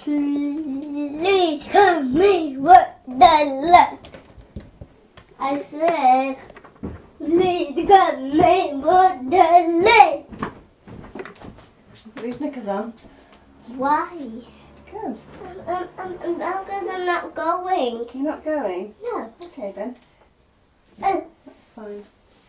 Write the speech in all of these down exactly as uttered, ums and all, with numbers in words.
Please come me with the light. I said, please come me with the light. Put these knickers on. Why? Because. I'm, I'm, I'm, I'm, cause I'm not going. You're not going? No. Okay then. Uh, That's fine.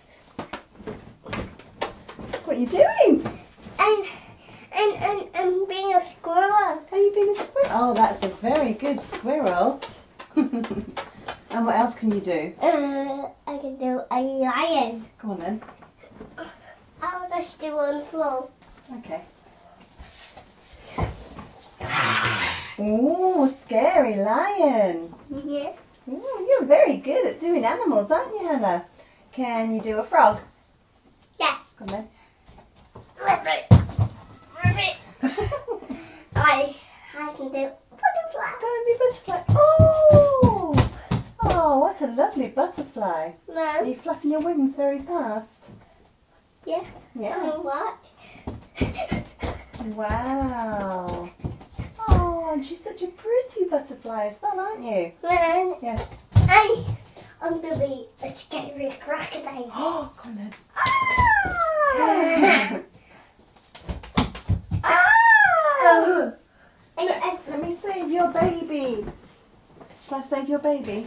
What are you doing? and, and, and, I'm being a squirrel. Are you being a squirrel? Oh, that's a very good squirrel. And what else can you do? Uh, I can do a lion. Come on then. I'll just do one slow. Okay. Ooh, scary lion. Yeah. Ooh, you're very good at doing animals, aren't you, Hannah? Can you do a frog? Yeah. Come on then. Rabbit. Rabbit. I, I can do butterfly. Gonna be butterfly. Oh! Oh, what a lovely butterfly. Are No. you flapping your wings very fast? Yeah. Yeah. Um, what? Wow. Oh, and she's such a pretty butterfly as well, aren't you? Then Yes. I, I'm gonna be a scary crocodile. Oh, come on then. Ah! Ah! And, and, Let me save your baby. Shall I save your baby?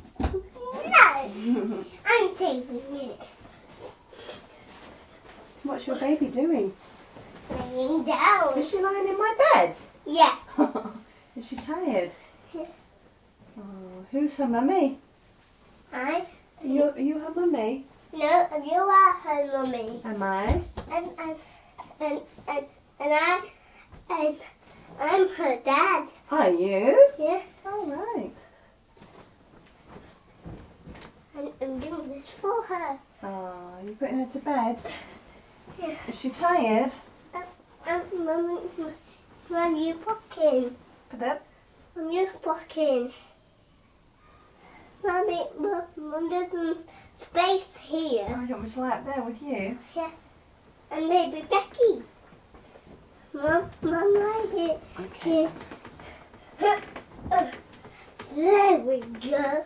no, I'm saving it. What's your baby doing? Laying down. Is she lying in my bed? Yeah. Is she tired? Yeah. Oh, who's her mummy? I. Are you, are you her mummy? No, you are her mummy. Am I? And and and and and I and I'm her dad. Are you? Yeah. All right. And I'm doing this for her. Oh, you're putting her to bed? Yeah. Is she tired? Um, mum, mum, you fucking. Put up. Mum, you fucking. Mummy, mum, mum, there's some space here. Oh, you want me to lie up there with you? Yeah. And maybe Becky. Mum, mum, right here. Okay. Here. There we go.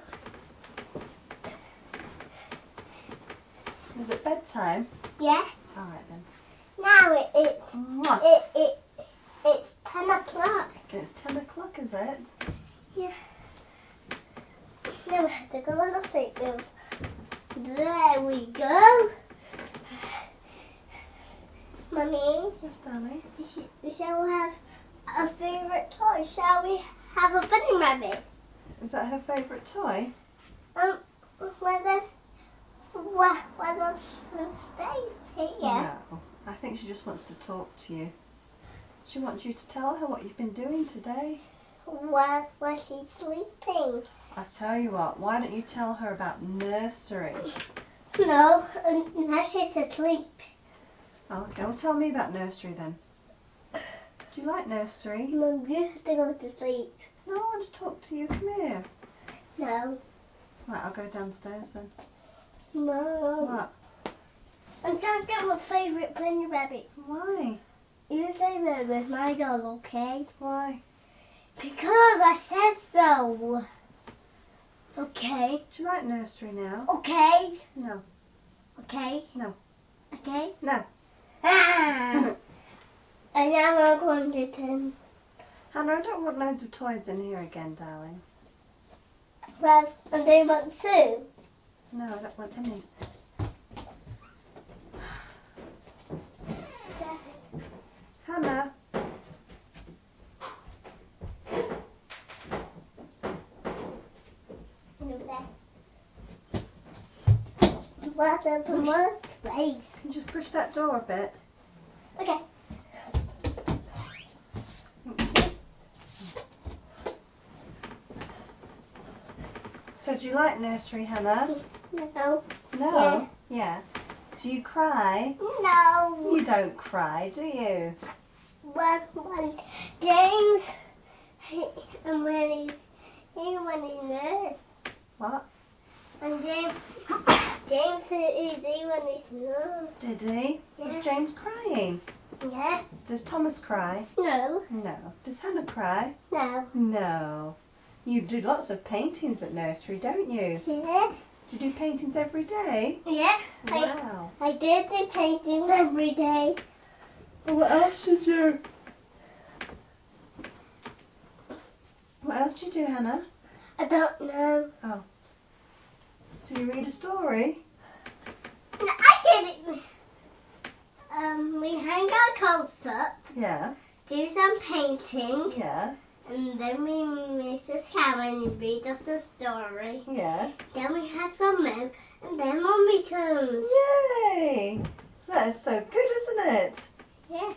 Is it bedtime? Yeah. All right then. Now it, it, Mwah. it, it, it's ten o'clock. It's ten o'clock, is it? Yeah. Now we have to go on the sleep move. There we go. Mummy, Yes, darling. sh- shall we have a favourite toy? Shall we have a bunny rabbit? Is that her favourite toy? Um, where there's, where, where there's some space here. No. I think she just wants to talk to you. She wants you to tell her what you've been doing today. Where, where she's sleeping. I tell you what, why don't you tell her about nursery? No, um, now she's asleep. Okay, well tell me about nursery then. Do you like nursery? Mum, you have to go to sleep. No, I want to talk to you. Come here. No. Right, I'll go downstairs then. No. What? I'm trying to get my favourite bunny rabbit. Why? You say that with my dog, okay? Why? Because I said so. Okay. Do you like nursery now? Okay. No. Okay. No. Okay. No. Ah! And now I'm going to turn. Hannah, I don't want loads of toys in here again, darling. Well, and they want two. No, I don't want any. Hannah. Well, there's more space. Can you just push that door a bit? Okay. So do you like nursery, Hannah? No. No? Yeah. Do you cry? No. You don't cry, do you? When, when James, he, and when he, he when he nurse, What? and James, James he, he when he's nurse. Did he? Yeah. Was James crying? Yeah. Does Thomas cry? No. No. Does Hannah cry? No. No. You do lots of paintings at nursery, don't you? Yeah. Do you do paintings every day? Yeah. Wow. I, I did the paintings every day. What else did you do? What else did you do, Hannah? I don't know. Oh. Do you read a story? No, I did it. Um, we hang our coats up, Yeah. do some painting, Yeah. and then we, Missus Karen, read us a story. Yeah. Then we had some milk, and then Mummy comes. Yay! That is so good, isn't it? Yeah.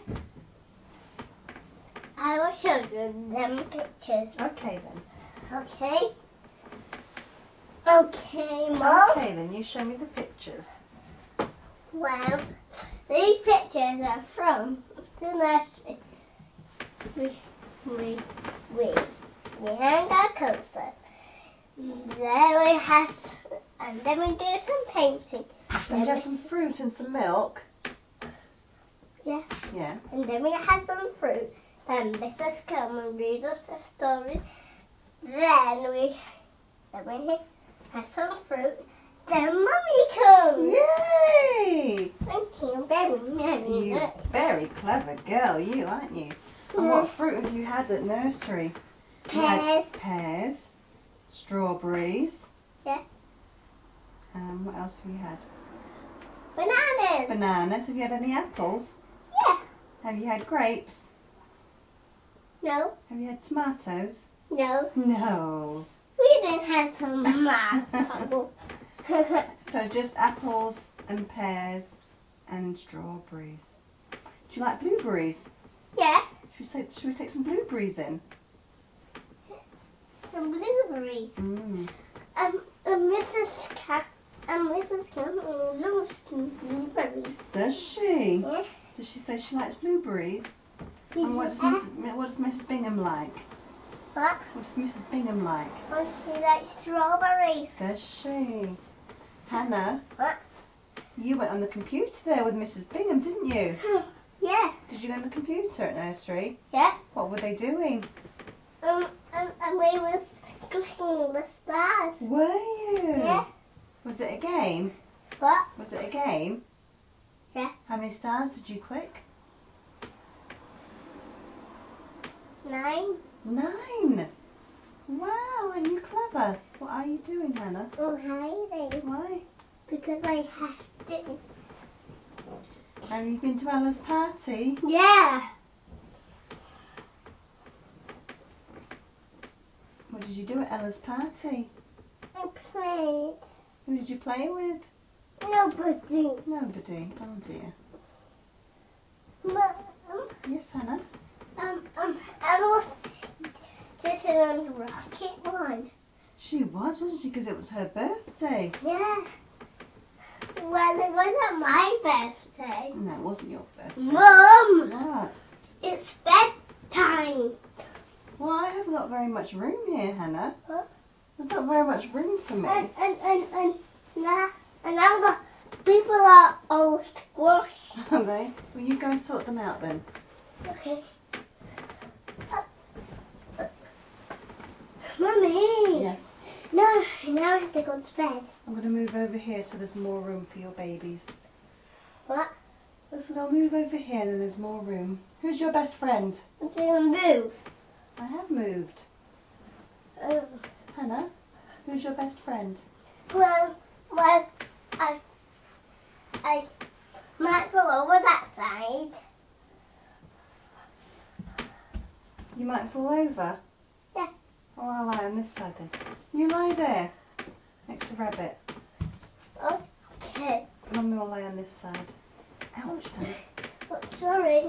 I will show you them pictures. Okay then. Okay? Okay, Mum. Okay then, you show me the pictures. Well, these pictures are from the nursery. We, we, we, we hang our coats up. Then we have, and then we do some painting. And Then you have we- some fruit and some milk. Yeah. Yeah. And then we have some fruit. Then Missus come and read us a story. Then we, then we have some fruit. Then Mummy comes. Yay! Thank you very, very You much. very clever girl, you, aren't you? And what fruit have you had at nursery? You had Pears. pears, strawberries. Yeah. Um, what else have you had? Bananas. Bananas. Have you had any apples? Yeah. Have you had grapes? No. Have you had tomatoes? No. No. We didn't have tomato. So just apples and pears and strawberries. Do you like blueberries? Yeah. Should we, say, should we take some blueberries in? Some blueberries. Mm. Um, um Missus Cat and Missus Cat loves some blueberries. Does she? Yeah. Does she say she likes blueberries? And what does, Missus what does Missus Bingham like? What? What does Missus Bingham like? Oh, she likes strawberries. Does she? Hannah, What? you went on the computer there with Missus Bingham, didn't you? Yeah. Did you go on the computer at nursery? Yeah. What were they doing? Um, and, and we was clicking the stars. Were you? Yeah. Was it a game? What? Was it a game? Yeah. How many stars did you click? Nine. Nine. Wow, are you clever? What are you doing, Hannah? Oh, hiding. Why? Because I have to. Have you been to Ella's party? Yeah. What did you do at Ella's party? I played. Who did you play with? Nobody. Nobody. Oh dear. Mom. Yes, Hannah? Um, um, Ella was sitting on the rocket one. She was, wasn't she? Because it was her birthday. Yeah. Well, it wasn't my birthday. No, it wasn't your birthday. Mum, What? it's bedtime. Well, I haven't got very much room here, Hannah. Huh? There's not very much room for me. And, and, and, and, now, and now the people are all squashed. Are they? Well, you go and sort them out then. Okay. Mummy. Yes. No, now I have to go to bed. I'm going to move over here so there's more room for your babies. What? I said I'll move over here and then there's more room. Who's your best friend? I'm going to move. I have moved. Um, Hannah, who's your best friend? well, well, I, I might go over that side. You might fall over. Yeah. Oh, I'll lie on this side then. You lie there, next to Rabbit. Okay. Mummy will lie on this side. Ouch, Hannah. Oh, sorry.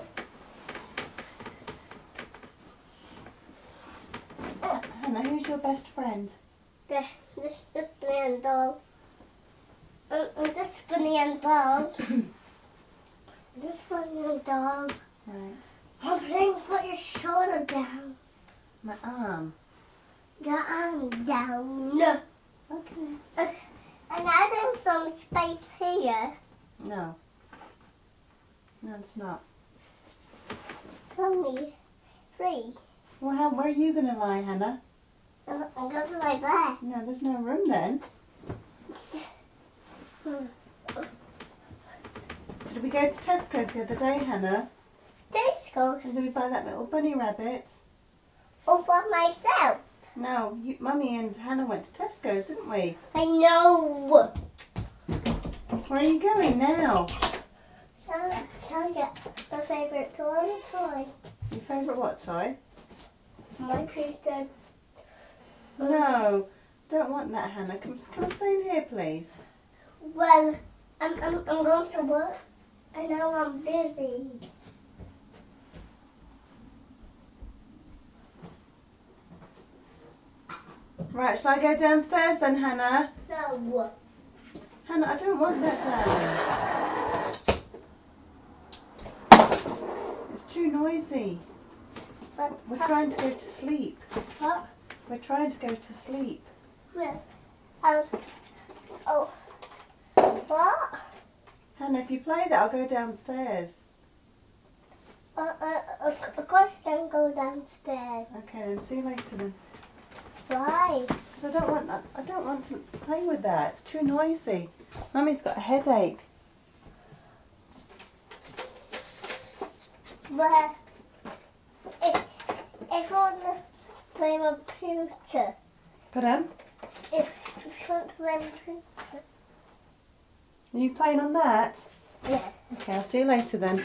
Hannah, who's your best friend? The, this, this bunny and doll. Um, um, this bunny and doll. This bunny and doll. Right. Oh, then put your shoulder down. My arm. Your arm down. Okay. Uh, and add in some space here. No. No, it's not. It's only three. Well, how, where are you going to lie, Hannah? I'm, I'm going to lie there. No, there's no room then. Did we go to Tesco's the other day, Hannah? Tesco's. And did we buy that little bunny rabbit? All by myself. No, you, Mummy and Hannah went to Tesco's, didn't we? I know. Where are you going now? I'll, I'll get my favourite toy. toy. Your favourite what toy? My pizza. No, don't want that, Hannah. Come, come and stay in here, please. Well, I'm, I'm, I'm going to work. I know I'm busy. Right, shall I go downstairs then, Hannah? No. Hannah, I don't want that down. It's too noisy. But, We're trying to go to sleep. What? We're trying to go to sleep. Well, I was, oh. What? Hannah, if you play that, I'll go downstairs. Uh, uh, of of course I can go downstairs. Okay, then. See you later then. Why? Because I don't want. I don't want to play with that. It's too noisy. Mummy's got a headache. Well, if, if you want to play my computer, Pardon? if, if you want to play my computer, Are you playing on that? yeah. Okay, I'll see you later then.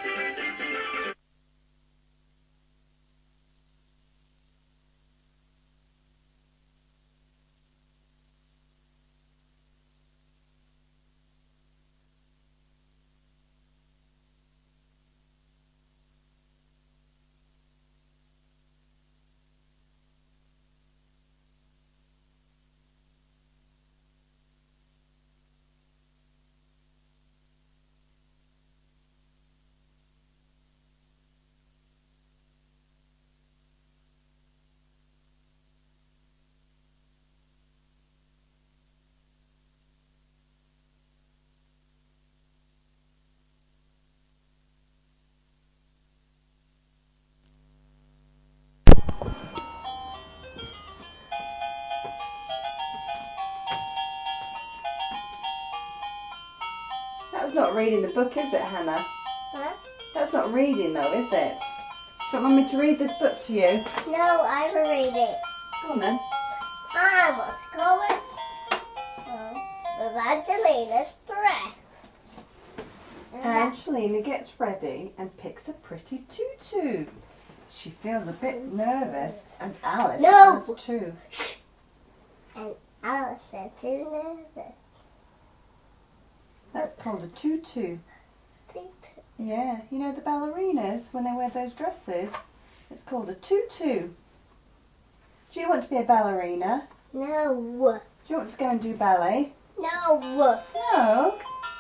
That's not reading the book, is it, Hannah? Huh? That's not reading, though, is it? Do you want me to read this book to you? No, I will read it. Go on then. I want to go with, oh, with Angelina's breath. And that- Angelina gets ready and picks a pretty tutu. She feels a bit nervous, and Alice No. does too. and Alice said too nervous. That's called a tutu. Toot. Yeah, you know the ballerinas, when they wear those dresses? It's called a tutu. Do you want to be a ballerina? No. Do you want to go and do ballet? No. No.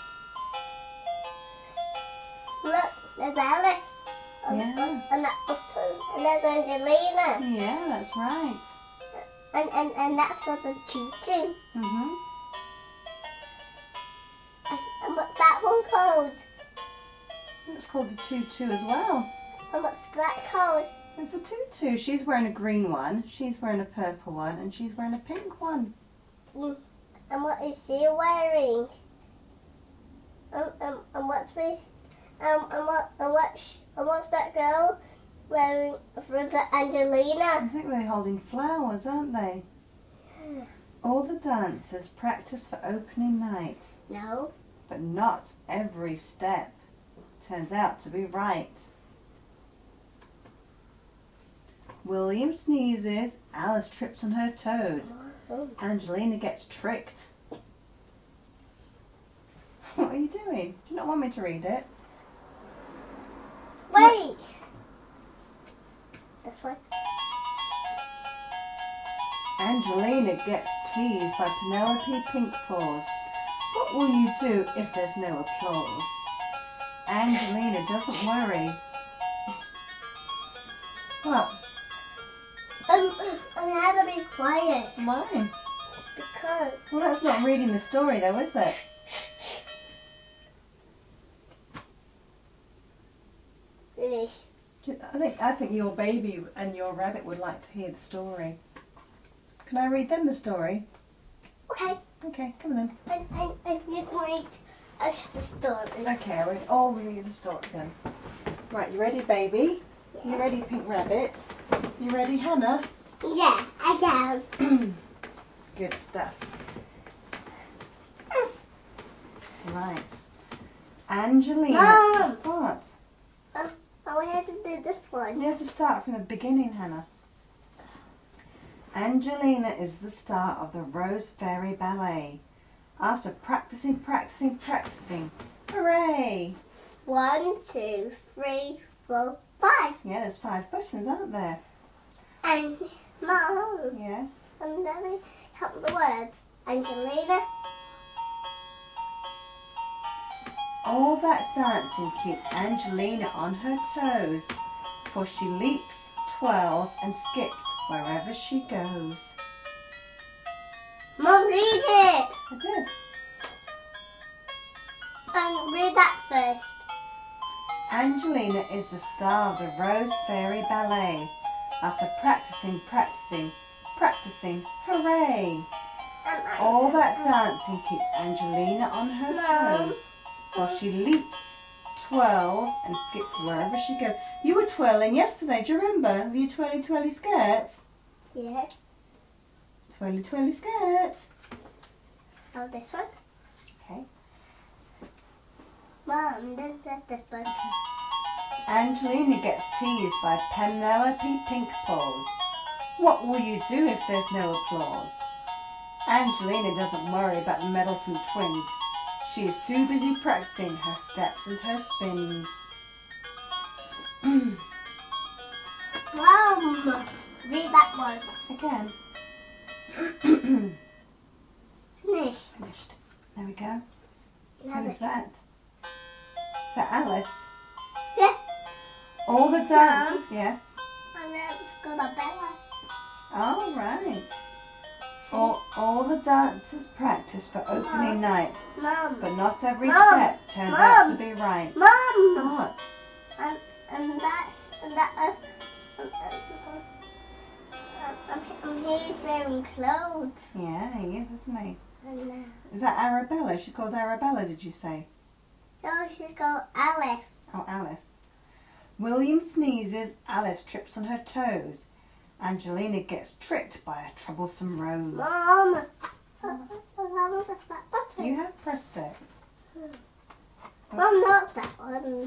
Look, there's Alice. And, Yeah. and, that was too. And there's Angelina. Yeah, that's right. And, and, and that's got a choo-choo. Mhm. And, and what's that one called? It's called a tutu as well. And what's that called? It's a tutu. She's wearing a green one, she's wearing a purple one, and she's wearing a pink one. Mm. And what is she wearing? Um, um, and what's me? Um, and what? And what? And what's that girl wearing for the I Angelina? think they're holding flowers, aren't they? All the dancers practice for opening night, No. but not every step turns out to be right. William sneezes, Alice trips on her toes. Oh. Angelina gets tricked. What are you doing? Do you not want me to read it? Wait. This one. Angelina gets teased by Penelope Pinkpaws. What will you do if there's no applause? Angelina doesn't worry. What? Um, I mean, I have to be quiet Why? because Well, that's not reading the story though, is it? finish. Do- think I think your baby and your rabbit would like to hear the story. Can I read them the story? Okay. Okay, come on then. I, I, I need to read us the story. Okay, I'll read all of you the story then. Right, you ready, baby? Yeah. You ready, Pink Rabbit? You ready, Hannah? Yeah, I am. Good stuff. Right. Angelina. Mom! What? Uh, oh, we have to do this one. You have to start from the beginning, Hannah. Angelina is the star of the Rose Fairy Ballet. After practicing, practicing, practicing, hooray! One, two, three, four, five. Yeah, there's five buttons, aren't there? And Mom, Yes. and let me count the words. Angelina. All that dancing keeps Angelina on her toes, for she leaps, twirls and skips wherever she goes. Mom, read it. I did. And read that first. Angelina is the star of the Rose Fairy Ballet. After practicing, practicing, practicing, hooray! Um, All that dancing keeps Angelina on her Mom. toes, for she leaps, twirls and skips wherever she goes. You were twirling yesterday, do you remember? With your twirly twirly skirt. Yeah. Twirly twirly skirt. Oh, this one. Okay. Mom, then there's this one. Angelina gets teased by Penelope Pinkpaws. What will you do if there's no applause? Angelina doesn't worry about the meddlesome twins. She is too busy practicing her steps and her spins. Mom, read that one. Again. Finish. Finished. There we go. Now Who's this- that? Is that Alice? Yeah. All the dancers, yes. And then it's got a Bella. All right. All, all the dancers practice for opening night, Mom. but not every Mom. step turns out to Mom. be right. Mom. What? And, and that, and that, uh, um, um, um, um, he's wearing clothes. Yeah, he is, isn't he? And, uh, Is that Arabella? She's called Arabella, did you say? oh, she's got Alice. Oh, Alice. William sneezes, Alice trips on her toes. Angelina gets tricked by a troublesome rose. Mom. Mom, press that button. You have pressed it. Mom, not that one.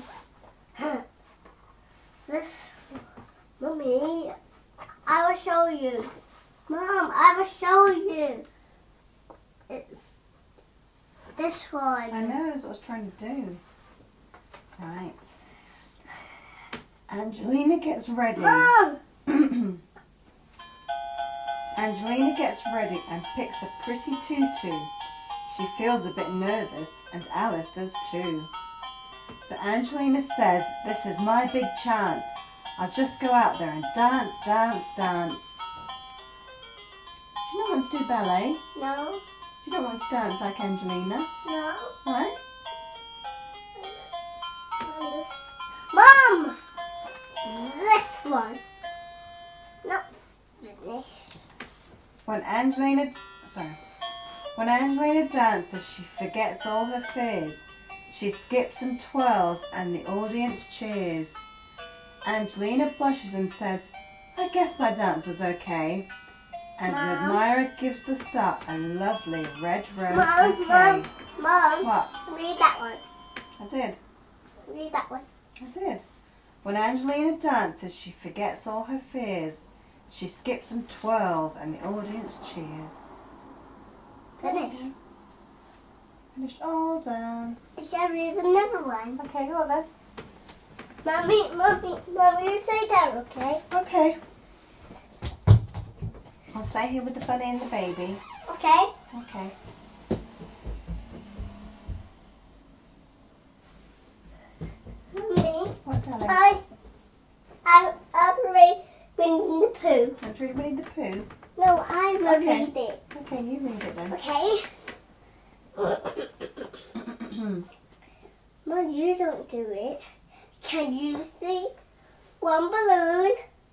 This, Mummy, I will show you. Mom, I will show you. It's this one. I know, that's what I was trying to do. Right. Angelina gets ready. Mom! Angelina gets ready and picks a pretty tutu. She feels a bit nervous, and Alice does too. But Angelina says, "This is my big chance. I'll just go out there and dance, dance, dance." Do you not want to do ballet? No, You don't want to dance like Angelina, no. right? Mom! This one. No, this. When Angelina, sorry, when Angelina dances, she forgets all her fears. She skips and twirls, and the audience cheers. Angelina blushes and says, "I guess my dance was okay." And an Mom. admirer gives the star a lovely red rose Mom, bouquet. Mom, Mom. What? Read that one. I did. Read that one. I did. When Angelina dances, she forgets all her fears. She skips and twirls, and the audience cheers. Finish. Finished all done. I shall read another one. Okay, go on then. Mommy, Mommy, Mommy, you say that, okay? Okay. I'll stay here with the bunny and the baby. Okay. Okay. Mommy, What, darling? I, I, I'll read Winnie the Pooh. Want to read Winnie the Pooh? No, I will Okay. read it. Okay, you read it then. Okay? Mom, you don't do it. Can you see? one balloon.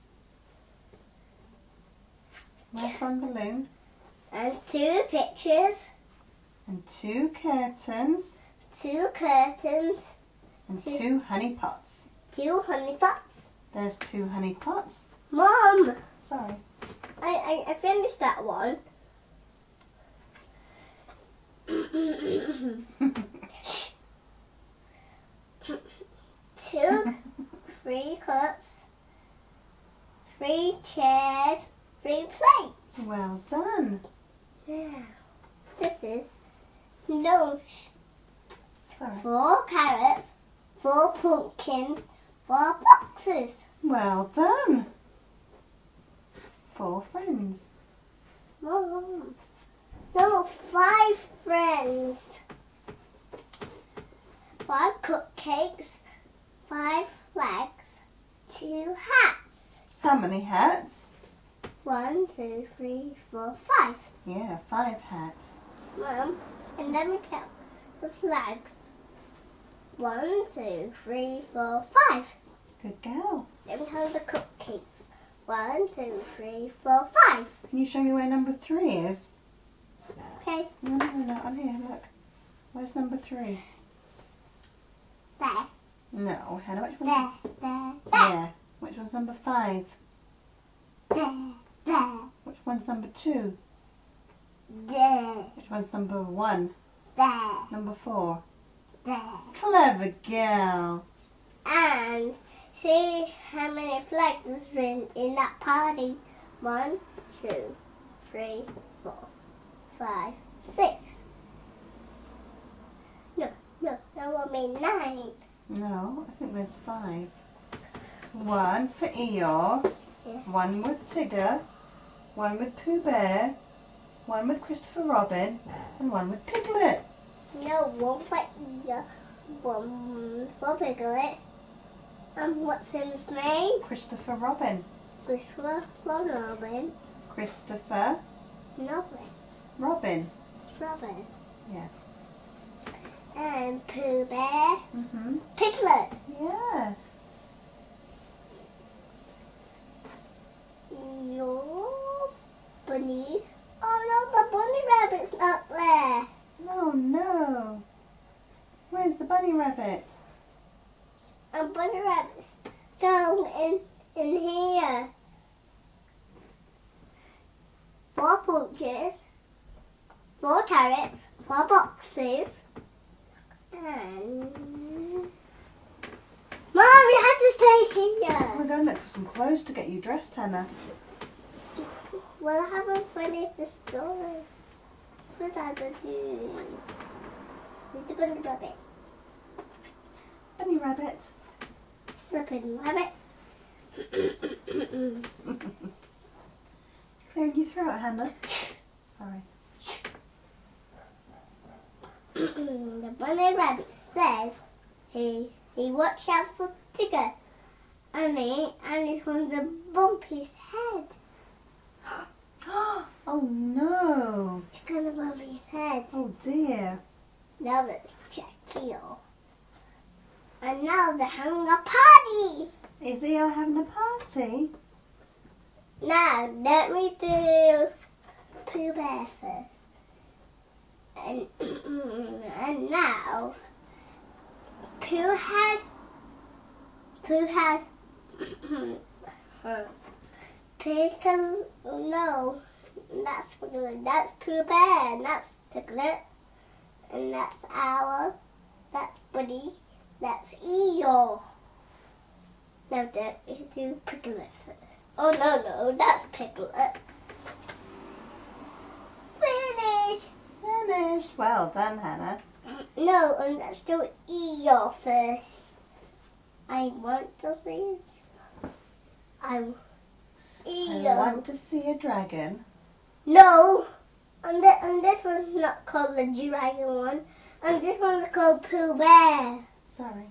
Where's one balloon? And two pictures. And two curtains. Two curtains. And Two. two honey pots. Two honey pots. There's two honey pots. Mom, Sorry. I, I, I finished that one. Two, three cups, three chairs, three plates. Well done. Now, this is lunch. Sorry. Four carrots, four pumpkins, four boxes. Well done. Four friends. Mom, no, five friends. Five cupcakes, five flags, two hats. How many hats? One, two, three, four, five. Yeah, five hats. Mom, and then we count the flags. One, two, three, four, five. Good girl. Then we count the cupcakes. One, two, three, four, five. Can you show me where number three is? Okay, No, no, no, on here, look. Where's number three? there, No, Hannah, which one? there, there, there, Yeah. Which one's number five? there, there, Which one's number two? there, Which one's number one? there, Number four? there. Clever girl. And see how many flags is in, in that party. One, two, three, four, five, six. No, no, that will be nine. No, I think there's five. One for Eeyore, Yeah. one with Tigger, one with Pooh Bear, one with Christopher Robin, and one with Piglet. No, one for Eeyore, one for Piglet. And what's his name? Christopher Robin. Christopher Robin. Christopher Robin. Robin. Robin. Yeah. And Pooh Bear. Mhm. Piglet. Yeah. Your bunny. Oh no, the bunny rabbit's not there. Oh no. Where's the bunny rabbit? A bunny rabbit's down in in here. Four pumpkins, four carrots, four boxes, and Mom, you have to stay So here. we're going to look for some clothes to get you dressed, Hannah. Well, I haven't finished the story. What I to do? With the bunny rabbit. Bunny rabbit. Slipping rabbit. Clearing your throat, Hannah. Sorry. The bunny rabbit says he he watch out for Tigger. And he and he's going to bump his head. Oh no. He's going to bump his head. Oh dear. Now let's check here. And now they're having a party. Is Eeyore having a party? Now let me do Pooh Bear first. And and now Pooh has Pooh has Pickle. No, that's that's Pooh Bear. And that's Piglet. And that's Owl. That's Buddy. That's Eeyore. Now don't you do Piglet first. Oh no no, that's Piglet. Finish. Finished. Well done, Hannah. No, and let's do Eeyore first. I want to see it. I I Eeyore. want to see a dragon. No, and, th- and this one's not called the dragon one, and this one's called Pooh Bear. Sorry.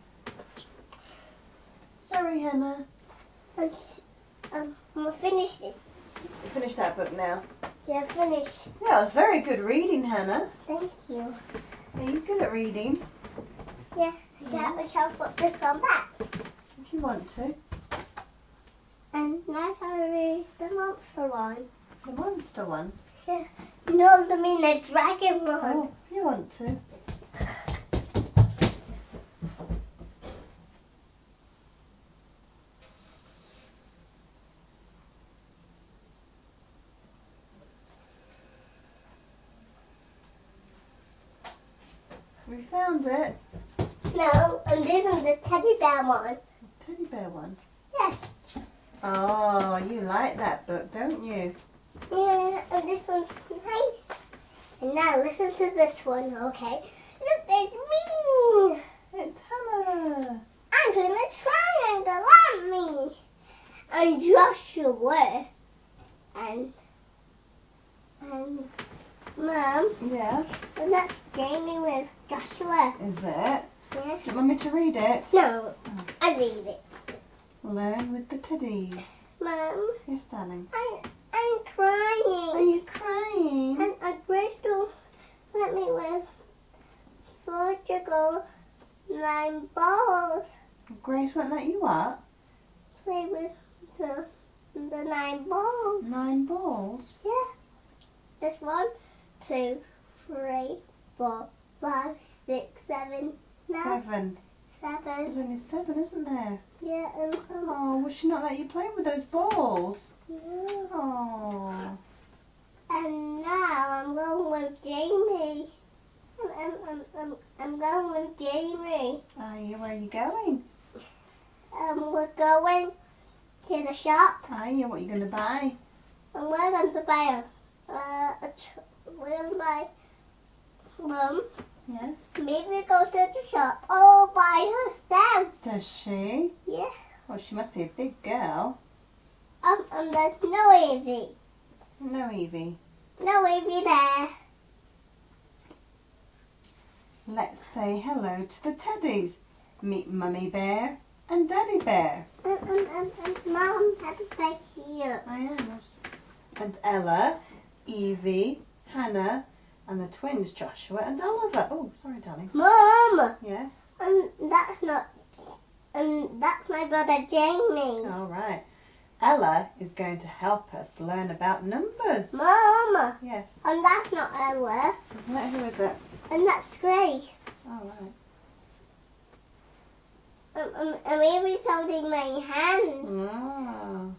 Sorry, Hannah. And s- um, I'm gonna finish this. Finish that book now. Yeah, finish. Yeah, it was very good reading, Hannah. Thank you. Are you good at reading? Yeah, shall, shall I put this one back? If you want to. monster one. The monster one? Yeah. No, I mean the dragon one. Oh, you want to? We found it. No, and this one's the teddy bear one. Teddy bear one? Yeah. Oh, you like that book, don't you? Yeah, and this one's nice. And now listen to this one, okay? Look, it's me. It's Hannah. I'm doing a triangle at me. And Joshua. And, and, Mum, Yeah. and that's Jamie with Joshua. Is it? Yeah. Do you want me to read it? No, I read it. Learn with the teddies. Mum, Yes, darling. I, I'm crying. Are you crying? And a crystal let me with four jiggle nine balls. Grace won't let you up? Play with the, the nine balls. Nine balls? Yeah. This one, two, three, four, five, six, seven, nine, Seven. seven. There's only seven, isn't there? Yeah, and um, Oh, will she not let you play with those balls? yeah. Oh. And now I'm going with Jamie. I'm, I'm, I'm, I'm going with Jamie. Are you? Where are you going? Um, we're going to the shop, Are you? What are you going to buy? and we're going to buy a, uh, a tr- we're going to buy, Mum, Yes. maybe go to the shop all by herself. Does she? Yeah. Well, she must be a big girl. Um, and there's no Evie. No, Evie. No Evie there. Let's say hello to the teddies. Meet Mummy Bear and Daddy Bear. And, and, and, and Mum had to stay here. I am. And Ella, Evie, Hannah, and the twins Joshua and Oliver. Oh, sorry, darling. Mum! Yes. And that's not, and that's my brother Jamie. All right. Ella is going to help us learn about numbers. Mum! Yes. And that's not Ella. Isn't that who is it? And that's Grace. All right. Um, um, and Evie's holding my hand. Oh.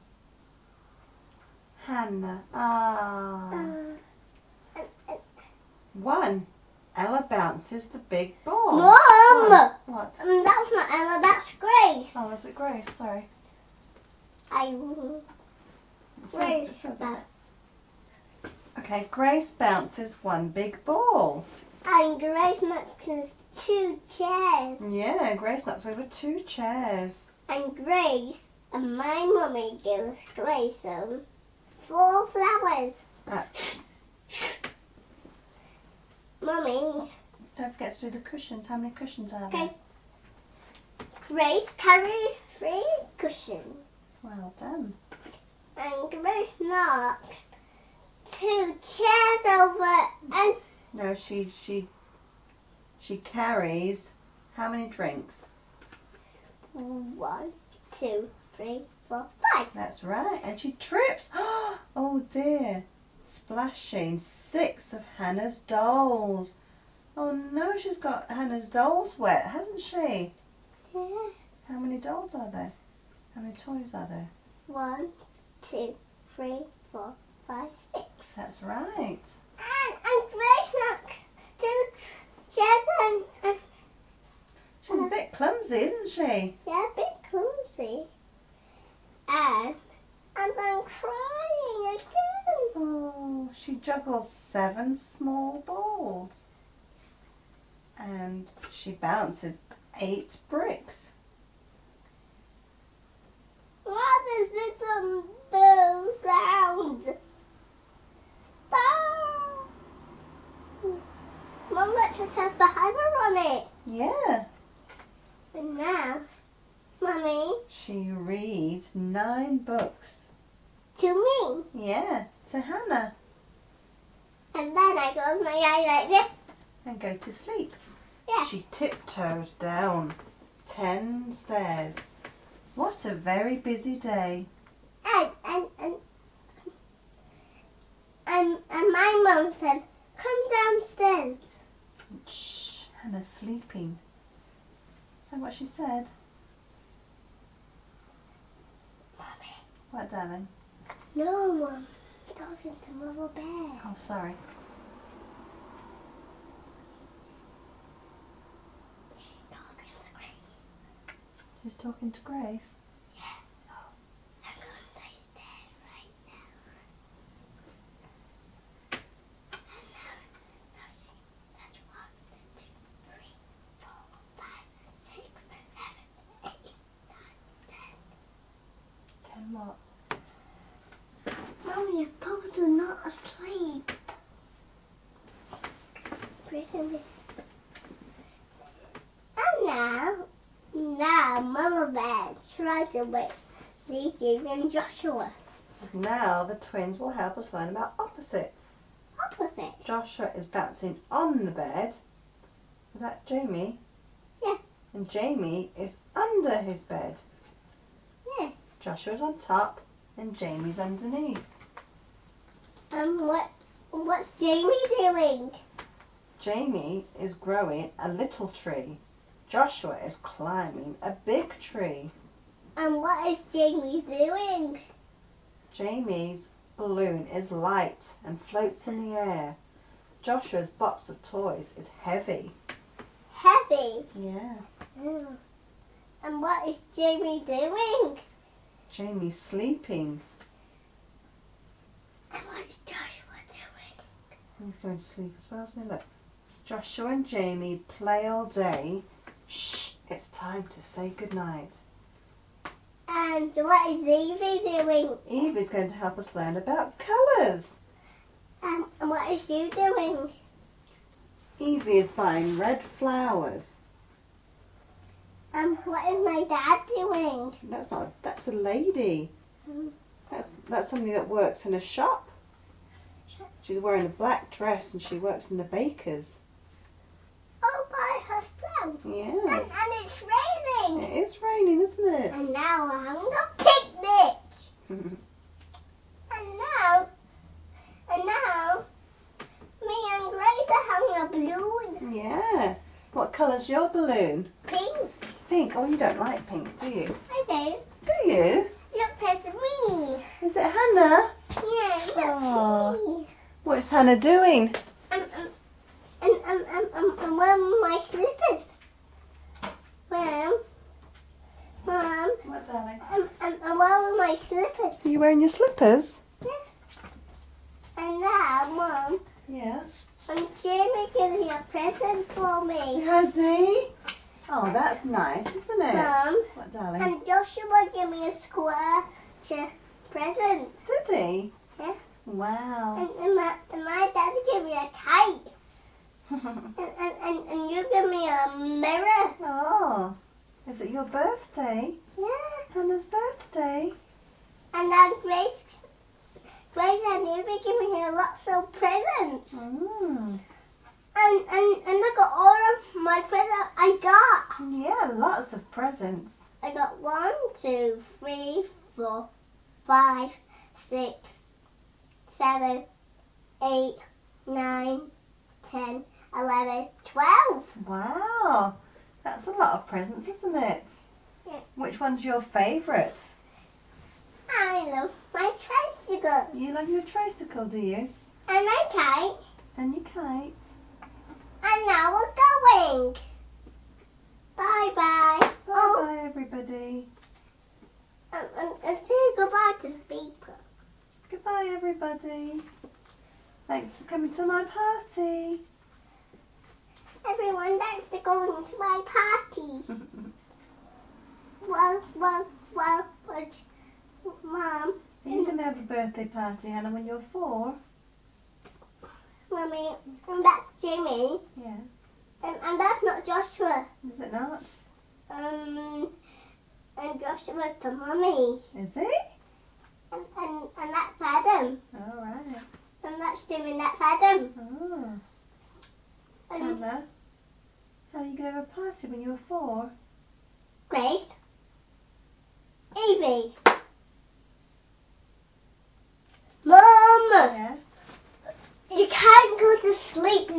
Hannah. Ah. Uh, and, and, One. Ella bounces the big ball. Mum! One. What? Um, that's not Ella, that's Grace. Oh, is it Grace? Sorry. I, It says, Grace. it says it. Okay, Grace bounces one big ball. And Grace knocks two chairs. Yeah, Grace knocks over two chairs. And Grace and my mummy gives Grace um, four flowers. Uh, Mummy, don't forget to do the cushions. How many cushions are there? okay. Grace carries three cushions. Well done. And Grace knocks two chairs over and No, she she she carries how many drinks? one, two, three, four, five. That's right. And she trips. Oh dear. Splashing six of Hannah's dolls. Oh no, she's got Hannah's dolls wet, hasn't she? Yeah. How many dolls are there? How many toys are there? One, two, three, four, five, six. That's right. And, and Grace knocks two chairs and, and She's a bit clumsy, isn't she? yeah, a bit clumsy. And, and I'm crying again. Oh, she juggles seven small balls. And she bounces eight bricks. What is this on the ground? Ah! Mum lets us have the hammer on it. Yeah. And now, Mummy, She reads nine books. to me. Yeah, to Hannah. And then I close my eye like this. And go to sleep. Yeah. She tiptoes down ten stairs. What a very busy day. And, and, and, my mum said, come downstairs. Shh, Hannah's sleeping. Is that what she said? Mommy. What, darling? No, Mum. I'm talking to Mother Bear. Oh, sorry. She's talking to Grace. She's talking to Grace? Yeah. Oh, I'm going downstairs right now. And now, now see, that's one, two, three, four, five, six, seven, eight, nine, ten. Ten what? Mommy, you're probably not asleep. Pretty miss. And now, now, Mama Bear tried to wake Sleepy and Joshua. Now the twins will help us learn about opposites. Opposite. Joshua is bouncing on the bed. Is that Jamie? Yeah. And Jamie is under his bed. Yeah. Joshua's on top and Jamie's underneath. And what, what's Jamie doing? Jamie is growing a little tree. Joshua is climbing a big tree. And what is Jamie doing? Jamie's balloon is light and floats in the air. Joshua's box of toys is heavy. Heavy. Yeah. Mm. And what is Jamie doing? Jamie's sleeping. And what is Joshua doing? He's going to sleep as well, isn't he? Look. Joshua and Jamie play all day. Shh, it's time to say goodnight. And what is Evie doing? Evie's going to help us learn about colours. Um, and what is you doing? Evie is buying red flowers. Um, what is my dad doing? That's not, that's a lady. Um, That's, that's somebody that works in a shop. She's wearing a black dress and she works in the baker's. all by herself. Yeah. And, and it's raining. It is raining, isn't it? And now we're having a picnic. And now, and now, me and Grace are having a balloon. Yeah. What colour's your balloon? Pink. Pink. Oh, you don't like pink, do you? I do. Do you? Look, it's me. Is it Hannah? Yeah, look, Aw. me. What is Hannah doing? Um, um, and um, um, um, um, where are my slippers? Mom, Mom, What, darling? um, um, um, where are my slippers? Are you wearing your slippers? Yeah. And now, Mom, Yeah. and Jamie giving a present for me. Has he? Oh, that's nice, isn't it? Mom, What, darling? and Joshua gave me a square ch- present. Did he? Yeah. Wow. And, and, my, and my dad gave me a kite. And, and, and, and you give me a mirror. Oh, is it your birthday? Yeah. Hannah's birthday? And then Grace, Grace and Evie giving me lots of presents. Mm. And, and, and look at all of my presents I got. Yeah, lots of presents. I got one, two, three, four, five, six, seven, eight, nine, ten, eleven, twelve. Wow, that's a lot of presents, isn't it? Yeah. Which one's your favourite? I love my tricycle You love your tricycle, do you? and my kite. And your kite. And now we're going. Bye bye. Bye Oh, bye, everybody. and, and, and say goodbye to the people. Goodbye, everybody. Thanks for coming to my party. Everyone likes to go to my party. Well, well, well, but Mom, Are you going to have a birthday party, Hannah, when you're four? Mummy, and that's Jimmy, Yeah. and, and that's not Joshua. Is it not? Um, and Joshua's the mummy, Is it? and, and, and that's Adam, All right. and that's Jimmy, and that's Adam. Oh. And Hannah, how are you going to have a party when you're four? Grace, Evie, Mum, Yeah. you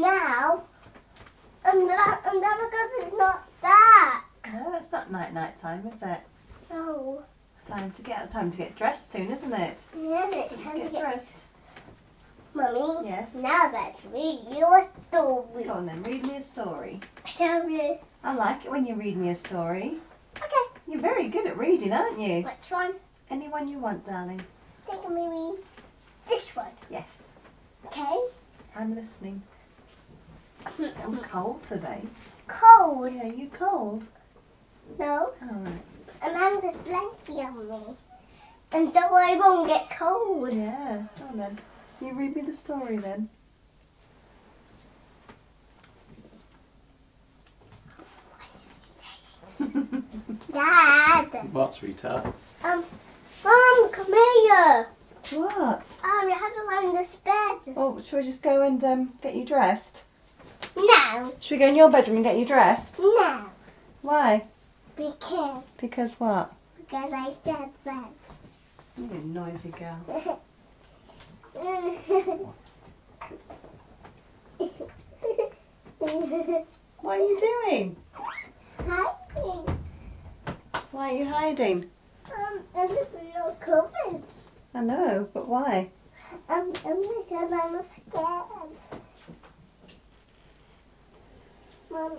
now. And that, and that because it's not dark. No, it's not night night time, is it? No. Time to get time to get dressed soon, isn't it? Yeah, it's Let's time get to get dressed. Mummy. Yes. Now let's read your story. Go on then, read me a story. Shall we? I like it when you read me a story. Okay. You're very good at reading, aren't you? Which one? Anyone you want, darling. Think maybe this one. Yes. Okay. I'm listening. I'm cold today. Cold. Yeah, you cold? No. Alright. And I'm the blankie on me. And so I won't get cold. Yeah. Go on then. You read me the story then. Dad. What, sweetheart? Um, Mom, come here. What? Um, you have to lie in this bed. Oh, shall we just go and um, get you dressed? No. Should we go in your bedroom and get you dressed? No. Why? Because, Because what? because I said that. You're a noisy girl. What are you doing? Hiding. Why are you hiding? Um, and it's real covered. I know, but why? Um, um, because I'm scared. Mommy,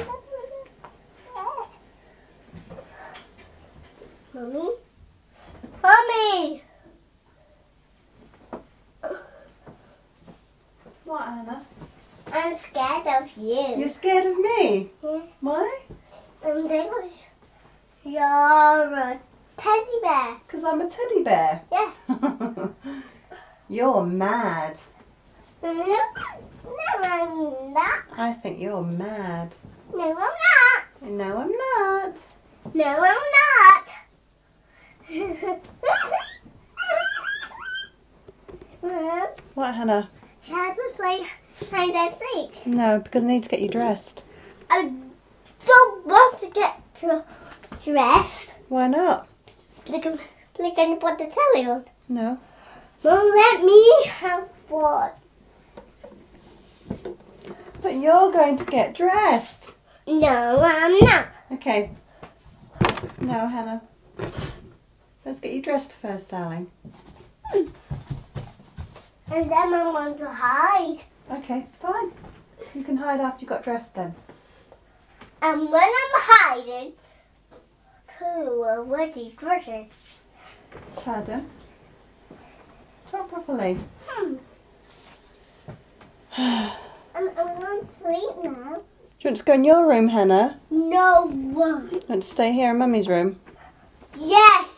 Mommy, Mommy. What, Hannah? I'm scared of you. You're scared of me? Yeah. Why? Um, because you're a teddy bear. Because I'm a teddy bear. Yeah. You're mad. No, no, I'm not. I think you're mad. No, I'm not. No, I'm not. No, I'm not. Mom, What, Hannah? shall we play hide and seek? No, because I need to get you dressed. I don't want to get to dressed. Why not? Like, like I put the telly on. No. Mom, let me have one. But you're going to get dressed. No, I'm not. Okay. No, Hannah. Let's get you dressed first, darling. And then I want to hide. Okay, fine. You can hide after you got dressed then. And when I'm hiding, who are already dresses? Pardon? Talk properly. Hmm. I'm, I'm going to sleep now. Do you want to go in your room, Hannah? No. Do you want to stay here in Mummy's room? Yes.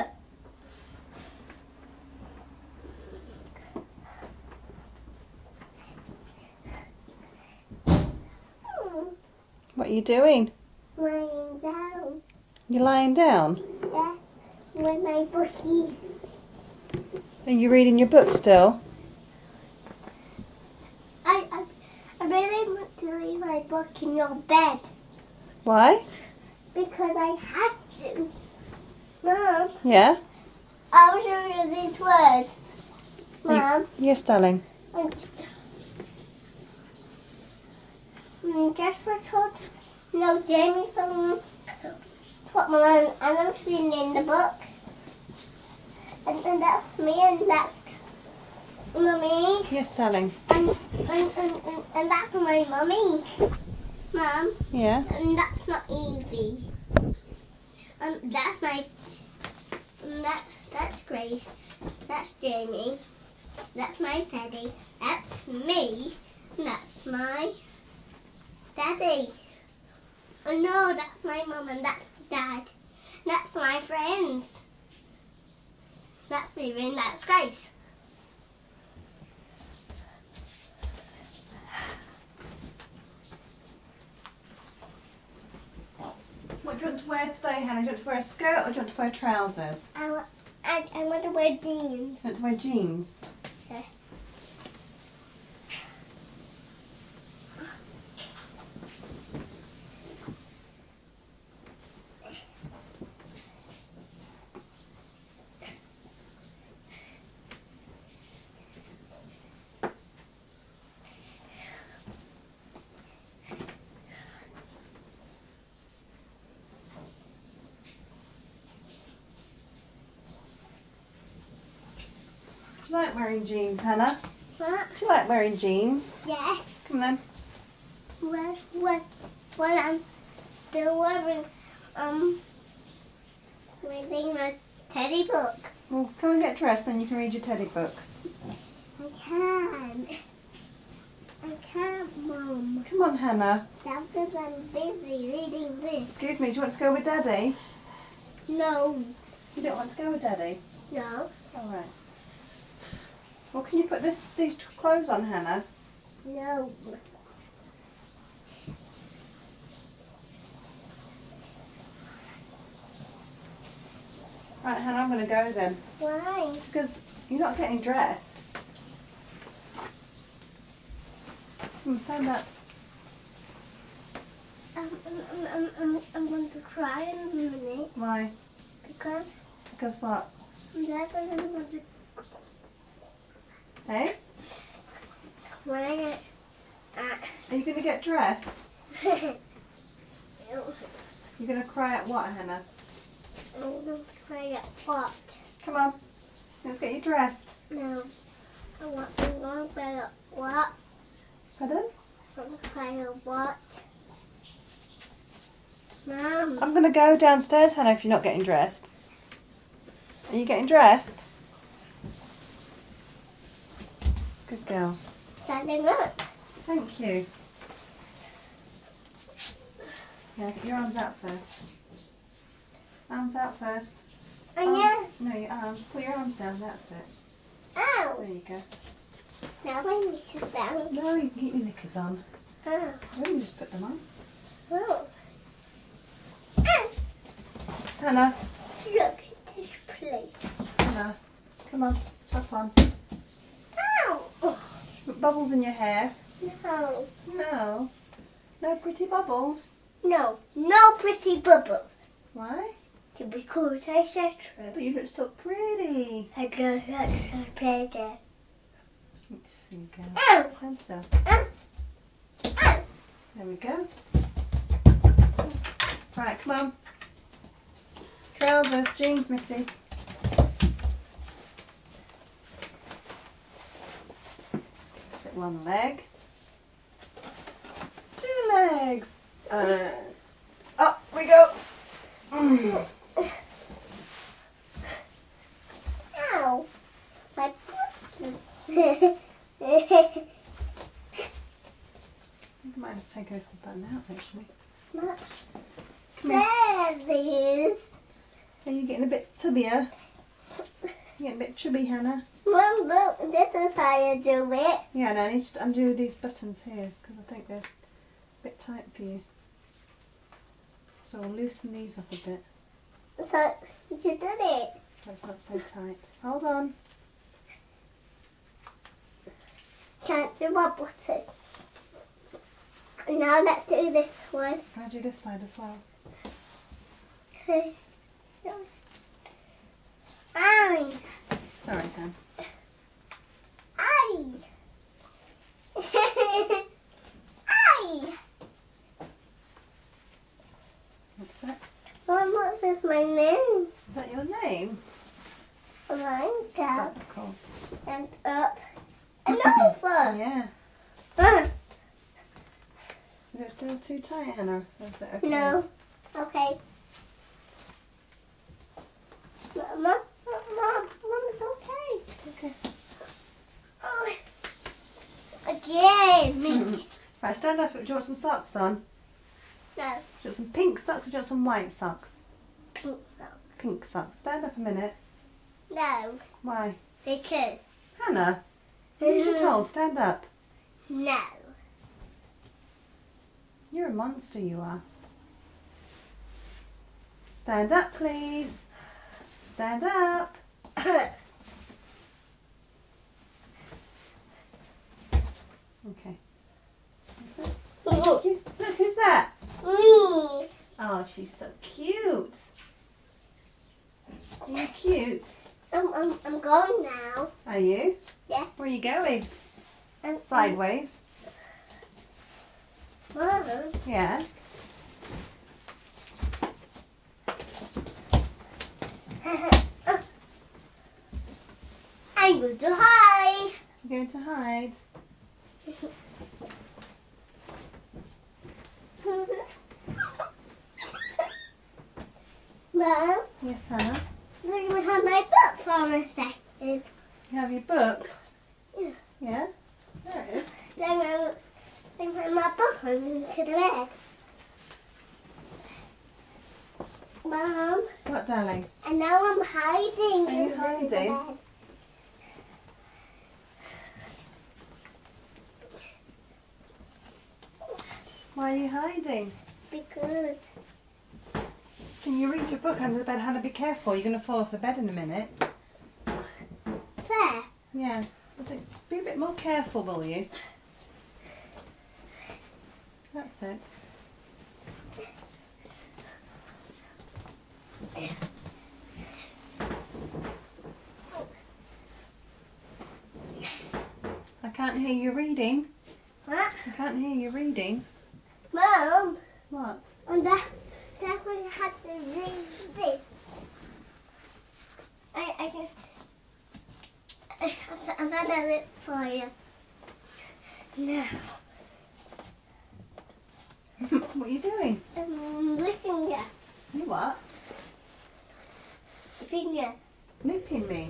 What are you doing? Lying down. You lying down? Yeah. With my bookie. Are you reading your book still? I, I, I really want to read my book in your bed. Why? Because I had to. Mom, Yeah? I'll show you these words. Mom, Yes, darling. and mm, just for told, no, Jamie, some what mom and I'm reading in the book. And, and that's me and that's Mummy. Yes, darling. And, and, and, and, and that's my mummy. Mom. Yeah? And that's not easy. Um, that's my. And that that's Grace. That's Jamie. That's my Teddy. That's me. And that's my Daddy. Oh no, that's my mum and that's Dad. That's my friends. That's Steven. That's Grace. What do you want to wear today, Hannah? Do you want to wear a skirt or do you want to wear trousers? I, wa- I, I want to wear jeans. Do you want to wear jeans? Okay. Do you like wearing jeans, Hannah? What? Do you like wearing jeans? Yeah. Come then. When, when, when I'm still wearing, um, reading my teddy book. Well, come and get dressed, then you can read your teddy book. I can't. I can't, Mum. Come on, Hannah. That's because I'm busy reading this. Excuse me, do you want to go with Daddy? No. You don't want to go with Daddy? No. All right. Well, can you put this these clothes on, Hannah? No. Right, Hannah, I'm going to go then. Why? Because you're not getting dressed. Come on, stand up. I'm, I'm, I'm, I'm, I'm going to cry in a minute Why? because Because what? I'm never going to want to Hey? when I get Are you going to get dressed? at You're going to cry at what, Hannah? I'm going to cry at what? Come on. Let's get you dressed. No. I want I'm going to cry at what? Pardon? I'm going to cry at what? Mum. I'm going to go downstairs, Hannah, if you're not getting dressed. Are you getting dressed? Good girl. Standing up. Thank you. Yeah, get your arms out first. Arms out first. Oh yeah. Arms- No, your arms. Put your arms down, that's it. Ow. There you go. Now my knees down. No, you can keep your knickers on. Oh. You can just put them on. Oh. Ah. Hannah, Look at this place. Hannah, come on, top on. Ow. Oh. Put bubbles in your hair. No. No. No pretty bubbles. No. No pretty bubbles. Why? To be cool, I said But true. you look so pretty. I don't like to play there. Let's see, girl. Ow. Stand still. Ow. Ow. There we go. Right, come on. Trousers, jeans, Missy. Sit one leg. Two legs. And up we go. Mm. Ow. My foot. I might have to take this button out actually. Not Come here. there it is. Are you getting a bit tubbier? You getting a bit chubby, Hannah? Mum, look, this is how you do it. Yeah, no, I need to undo these buttons here because I think they're a bit tight for you. So I'll loosen these up a bit So, you did it. so it's not so tight. Hold on. Cancel my button. Now let's do this one. I'll do this side as well. Okay. Ow. Sorry, Han. Aye. Aye. What's that? Mum, what is my name? Is that your name? Line down Spectacles. and up and over. Yeah. Uh, Is it still too tight, Hannah? Or is it okay? no. Okay. Mum, Mum, Mum, Mum, it's okay. Okay. Oh. Again. Right, stand up. Do you want some socks on? No. Do you want some pink socks or do you want some white socks? Pink sock. Pink socks. Stand up a minute. No. Why? Because. Hannah, who's you told? Stand up. No. You're a monster, you are. Stand up, please. Stand up. Okay. That's it. Thank you. Look, who's that? Me. Oh, she's so cute. Are you cute? I'm, I'm, I'm going now. Are you? Yeah. Where are you going? I'm, Sideways. Mom. Yeah. I I'm going to hide. You're going to hide. Mum, Yes, Hannah. I'm going to have my book for a second. You have your book? Yeah. Yeah? There it is. Then I'm going to put my book under the bed. Mum, What, darling? and now I'm hiding. Are you under the hiding? bed. Why are you hiding? Because Can you read your book under the bed? Hannah, be careful. You're going to fall off the bed in a minute. there. Yeah. I think- Be a bit more careful, will you? That's it. I can't hear you reading. What? I can't hear you reading. Mum, What? and that, that's when you have to read this. I, I can, I, I've had a lip for you. No. What are you doing? I'm licking you. You what? Finger. Nipping me.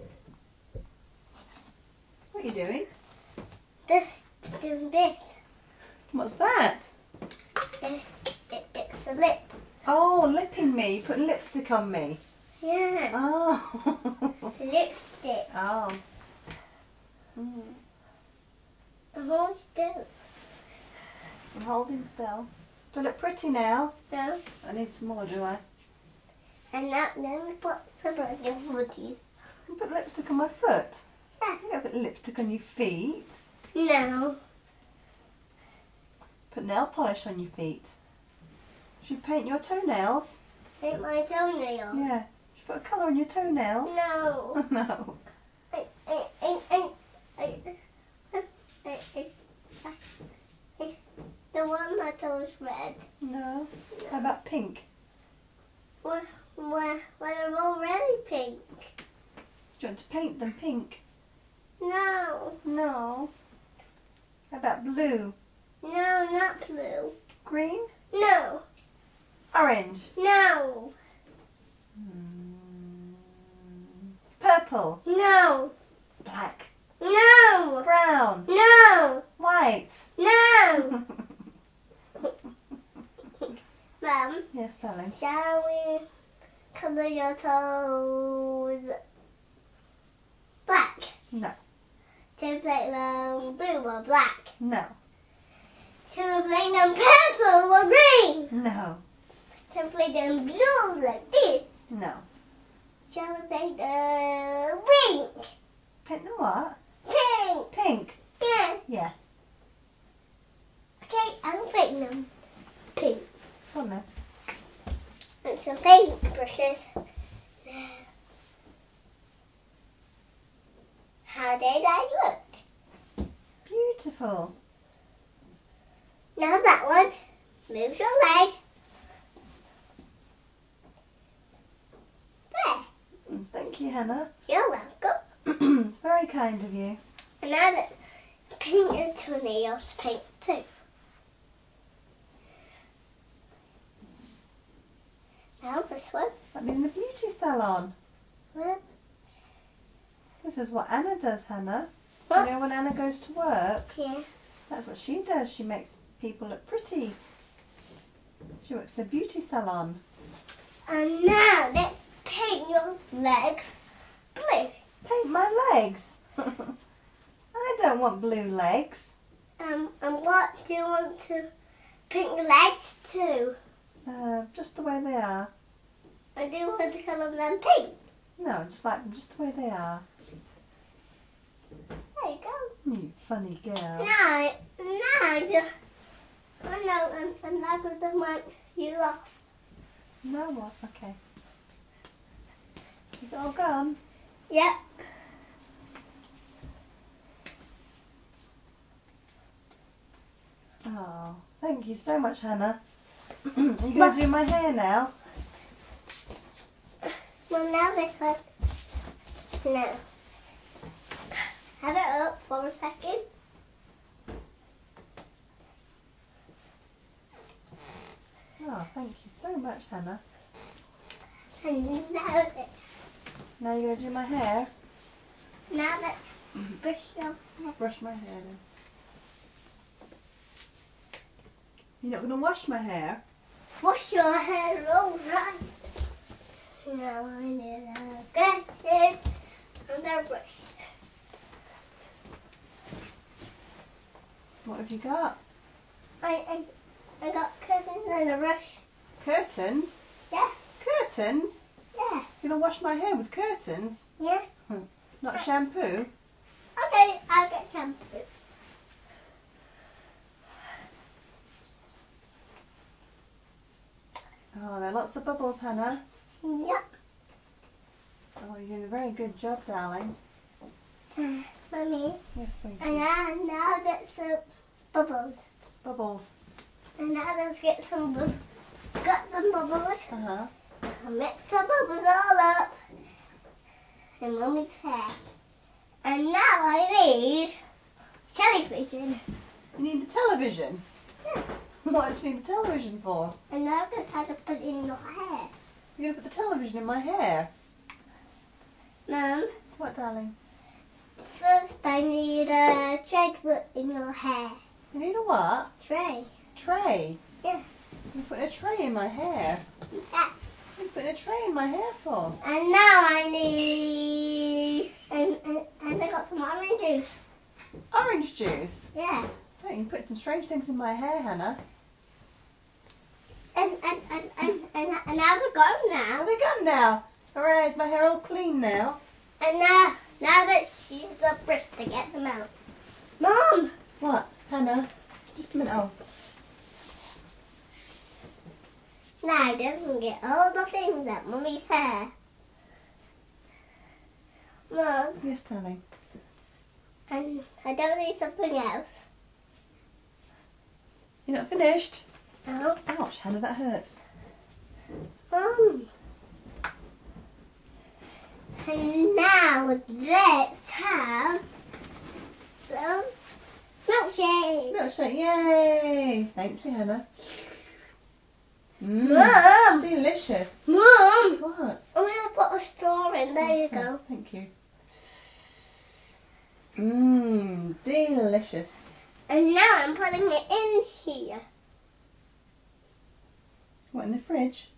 What are you doing? Just do this. What's that? It, it, it's a lip. Oh, lipping me. You're putting lipstick on me. Yeah. Oh. Lipstick. Oh. Mm. Hold still. I'm holding still. Do I look pretty now? No. I need some more, do I? And now, then we put some on your body. You put lipstick on my foot. Yeah. You don't put lipstick on your feet. No. Put nail polish on your feet. Should you paint your toenails? Paint my toenail. Yeah. Should you put a colour on your toenails? No. No. I, I, I, I, I, I, I, I, I, the one my toes red. No. How about pink? Well, well, well, they're already pink. Do you want to paint them pink? No. No. How about blue? No, not blue. Green? No. Orange? No. Mm. Purple? No. Black? No. Brown? No. White? No. Mum, Yes, darling. shall we colour your toes black? No. Shall we paint them blue or black? No. Shall we paint them purple or green? No. Shall we paint them blue like this? No. Shall we paint them pink? Paint them what? Pink. Pink? Yeah. Yeah. Okay, I'm painting them pink. Go on then. And some paint brushes. How did I look? Beautiful. Now that one. Move your leg. There. Mm, Thank you, Hannah. You're welcome. Very kind of you. And now that paint your toenails pink too. Now this one. I've been in a beauty salon. Well, This is what Anna does, Hannah. What? You know when Anna goes to work, yeah. that's what she does. She makes people look pretty. She works in a beauty salon. And now let's paint your legs blue. Paint my legs. I don't want blue legs. Um, and what do you want to paint your legs to? Uh, just the way they are. I do want to colour them pink. No, just like them just the way they are. There you go. You funny girl. Now, now, just, I know, I'm, I'm not going to wipe you off. No what? Okay. Is it all gone? Yep. Oh, thank you so much, Hannah. You going to do my hair now? Well, now this one. No. have it up for a second. Oh, thank you so much, Hannah. And now let's, Now you're going to do my hair? now let's brush your hair. Brush my hair then. You're not going to wash my hair? Wash your hair all right. Now I need a get it and a brush. What have you got? I, I, I got curtains and a brush. Curtains? Yeah, Curtains? yeah, You're going to wash my hair with curtains? yeah. Not shampoo? Okay, I'll get shampoo. Oh, there are lots of bubbles, Hannah. Yep. Oh, you're doing a very good job, darling. Mummy, Yes, sweetie. and now, now let's some bubbles. Bubbles. And now let's get some bubbles. Got some bubbles. Uh-huh. I'll mix the bubbles all up in Mummy's hair. And now I need television. You need the television? Yeah. What do you need the television for? And now I'm going to try to put it in your hair. You're going to put the television in my hair? Mum, What, darling? first I need a tray to put in your hair. You need a what? Tray. Tray? Yeah. You're putting a tray in my hair? Yeah. What are you putting a tray in my hair for? And now I need... And, and, and I got some orange juice. Orange juice? Yeah. So you put some strange things in my hair, Hannah. And, and, and, and, and, and now they're gone Are now. they gone now? Hooray, is my hair all clean now? And now, now let's use the brush to get them out. Mom! What? Hannah? Just a minute. Oh. Now I can get all the things out Mummy's hair. Mom, Yes, darling. and I don't need something else. You're not finished? No. Ouch, Hannah, that hurts. Mom. And now let's have some milkshake. Milkshake, yay! Thank you, Hannah. Mmm, Mom! delicious. Mom! What? I'm going to put a straw in. There you Awesome. go. Thank you. Mmm, delicious. And now I'm putting it in here. What, in the fridge?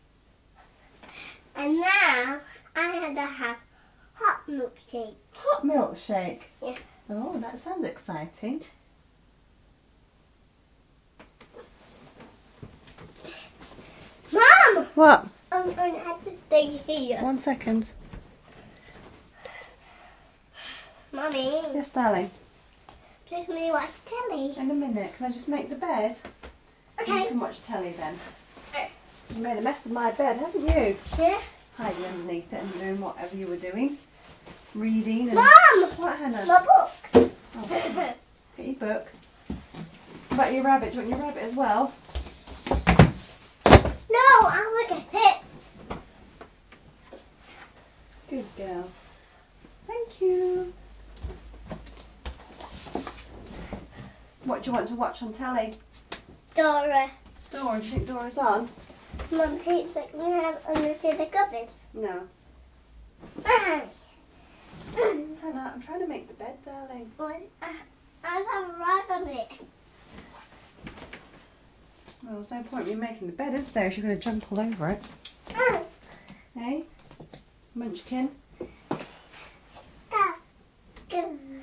And now I had to have hot milkshake. Hot milkshake? Yeah. Oh, that sounds exciting. Mom! What? I'm going to have to stay here. One second. Mommy, Yes, darling. let me watch telly. In a minute. Can I just make the bed? You Okay. can watch telly then. Okay. You made a mess of my bed, haven't you? Yeah. Hiding underneath it and doing whatever you were doing. Reading and... Mom! What, Hannah? My book. Oh, get your book. What about your rabbit? Do you want your rabbit as well? No, I will get it. Good girl. Thank you. What do you want to watch on telly? Dora. Dora, do you think Dora's on? Mum seems like we have under the covers. No. Ah. Hannah, I'm trying to make the bed, darling. I have a rat on it. Well, there's no point in you making the bed, is there, if you're going to jump all over it? Ah. Hey? Munchkin? Ah. Good.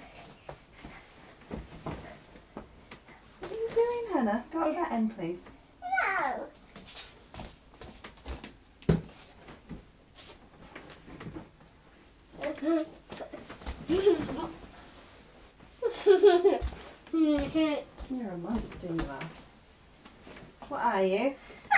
What are you doing, Hannah? Go up that end, please. No. You're a monster, you are. What are you?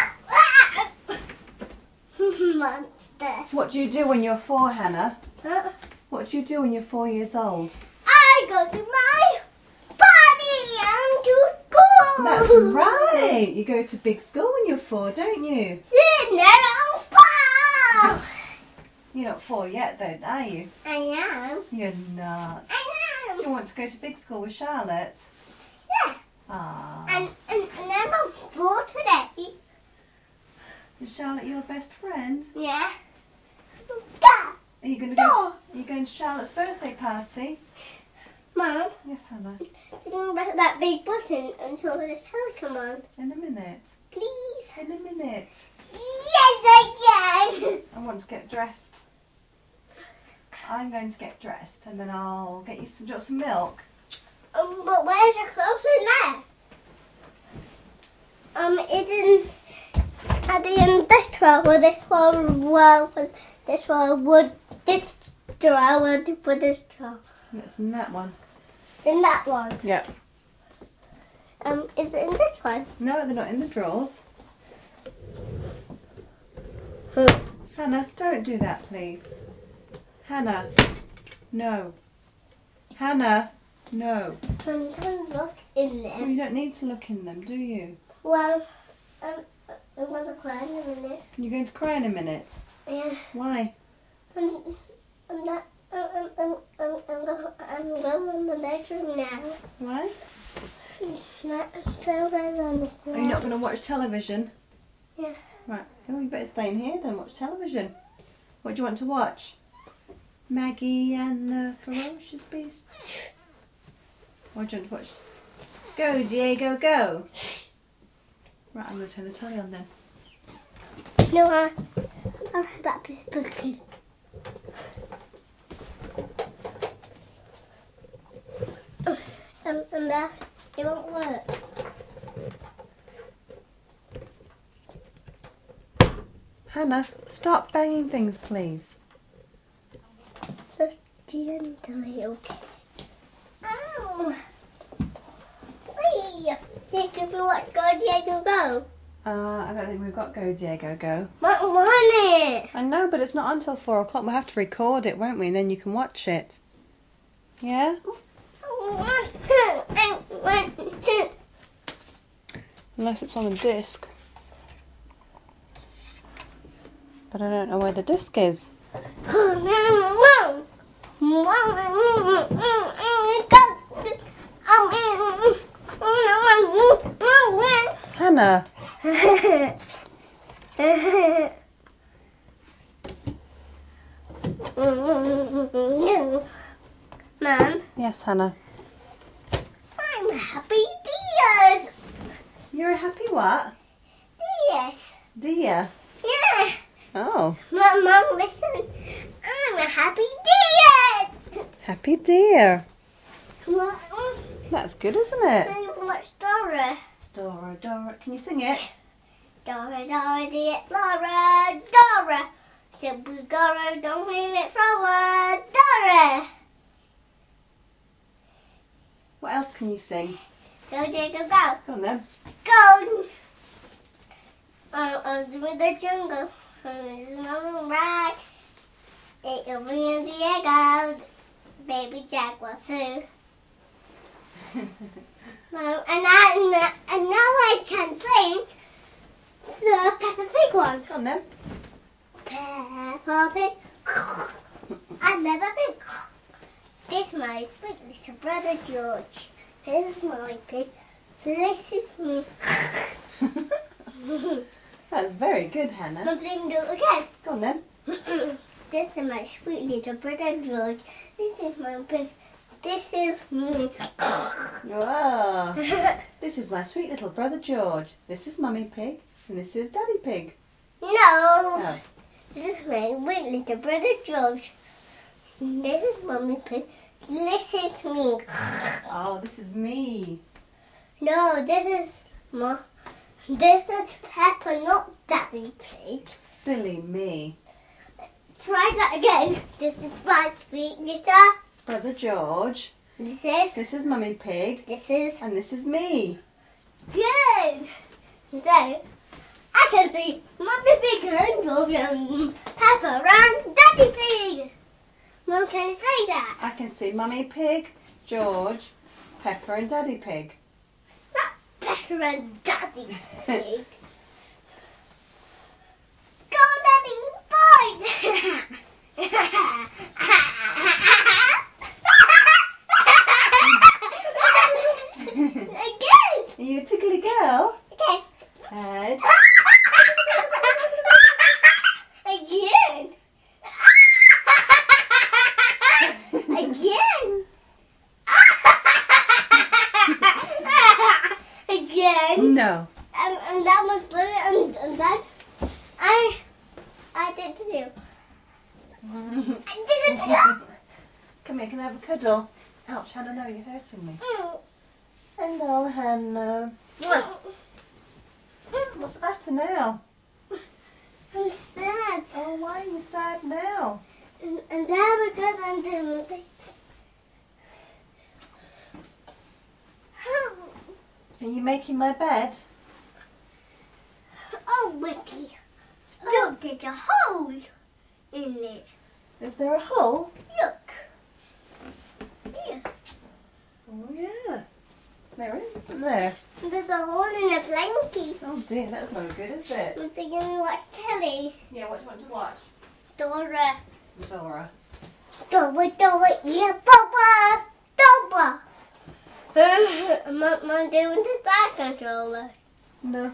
Monster. What do you do when you're four, Hannah? Huh? What do you do when you're four years old? I go to my party and to school. That's right. You go to big school when you're four, don't you? Then I'm four. You're not four yet, though, are you? I am. You're not. I You want to go to big school with Charlotte? Yeah. Ah. And, and, and I'm on four today. Is Charlotte your best friend? Yeah. Dad. Are you going to go? To, are you going to Charlotte's birthday party? Mum, Yes, Hannah. did you press that big button until this house come on? In a minute. Please. In a minute. Yes, I can. I want to get dressed. I'm going to get dressed and then I'll get you some, do you want some milk. Um, but where's your clothes in there? Um, it's in, are they in this drawer or this one? Well, this one would this drawer would would this drawer? It's in that one. In that one. Yeah. Um, is it in this one? No, they're not in the drawers. Hmm. Hannah, don't do that, please. Hannah, no. Hannah, no. I'm trying to look in Well, there. you don't need to look in them, do you? Well, um, I'm gonna cry in a minute. You're going to cry in a minute. Yeah. Why? I'm, I'm not. I'm, I'm, I'm, I'm, I'm going. I'm going in the bedroom now. Why? Not so bad on the floor. Are you not going to watch television? Yeah. Right. Oh, you better stay in here then, watch television. What do you want to watch? Maggie and the Ferocious Beast? What do you want to watch? Go, Diego, go! Right, I'm going to turn the telly on then. No, I, I've had that piece of cookie. Um, and that, it won't work. Hannah, stop banging things, please. Just gently, okay. Ow! Wait! Think if you want to go, Diego, go. Uh, I don't think we've got Go, Diego, go. What want it? I know, but it's not until four o'clock. We'll have to record it, won't we? And then you can watch it. Yeah? I want to. I want to. Unless it's on a disc. But I don't know where the disc is. Hannah. Mum, Yes, Hannah. I'm happy Diaz. You're a happy what? Diaz. Dear. Yeah. Oh. Mum, Mum, listen. I'm a happy Diaz. Happy dear. Mum, That's good, isn't it? what's Dora? Dora, Dora. Can you sing it? Dora, Dora, dear Laura, Dora. Simply Dora, don't leave it flower, Dora. What else can you sing? Go, Diego, go. Go on then. Go. Uh, uh, through the jungle. There's no ride. It'll be in Diego. Baby Jaguar too. No, and I, and now I can sing the Peppa Pig one. Go on then. Peppa Pig. I'm Peppa Pig. This is my sweet little brother George. This is my pig. This is me. That's very good, Hannah. Mum, please do it again. Go on then. This is my sweet little brother George. This is my pig. This is me. Whoa. This is my sweet little brother George. This is Mummy Pig. And this is Daddy Pig. No. Oh. This is my sweet little brother George. This is Mummy Pig. This is me. Oh, this is me. No, this is my. This is Peppa, not Daddy Pig. Silly me. Try that again. This is my sweet little. Brother George. This is. This is Mummy Pig. This is. And this is me. Good. So, I can see Mummy Pig and George and Peppa and Daddy Pig. Mum, can you say that? I can see Mummy Pig, George, Peppa and Daddy Pig. Not Peppa and Daddy Pig. Go, Daddy, fight! it to you. I did it. Come here, can I have a cuddle? Ouch, Hannah, no, you're hurting me. Mm. Hello, Hannah. What's the matter now? I'm sad. Oh, why are you sad now? And, and that because I'm doing it. Are you making my bed? Oh, Vicky. Look, there's a hole in it. Is there a hole? Look. Here. Oh, yeah. There is, isn't there? There's a hole in a blanket. Oh, dear, that's no good, is it? I'm thinking we watch telly. Yeah, what do you want to watch? Dora. Dora. Dora, Dora, yeah, Papa. Dora. Mom, Mom doing the side controller. No.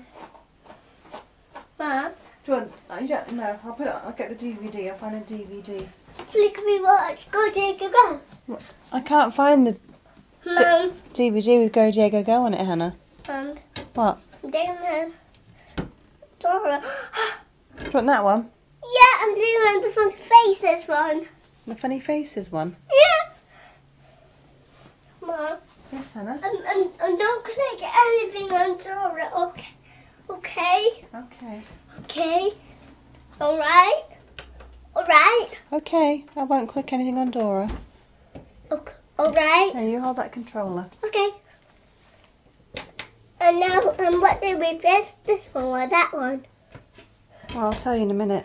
Mom, Do you want, uh, you don't, no, I'll put it, I'll get the D V D, I'll find a D V D. click me watch. Go take a go. I can't find the Mom. D V D with Go Diego Go on it, Hannah. Mom. What? Damon. Dora. Do you want that one? Yeah, I'm doing the fun faces one. The funny faces one? Yeah. Mom. Yes, Hannah. And, and, and don't click anything on Dora, okay? Okay? Okay. Okay? Alright? Alright? Okay, I won't click anything on Dora. Okay. Alright? Now you hold that controller. Okay. And now, and what do we press? This one or that one? Well, I'll tell you in a minute.